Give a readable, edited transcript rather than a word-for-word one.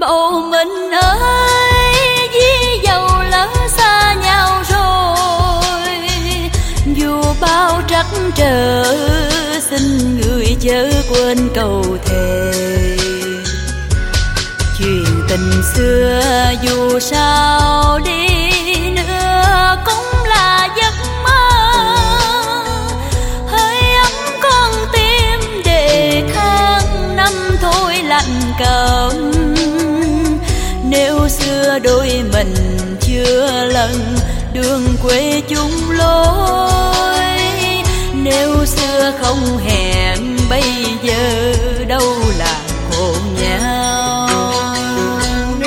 bầu mình ơi, vì dầu lỡ xa nhau rồi, dù bao trắc trở xin người chớ quên câu thề. Chuyện tình xưa dù sao đi nữa cũng là giấc mơ, hơi ấm con tim để tháng năm thôi lạnh cơm. Nếu xưa đôi mình chưa lần đường quê chung lối, nếu xưa không hẹn bây giờ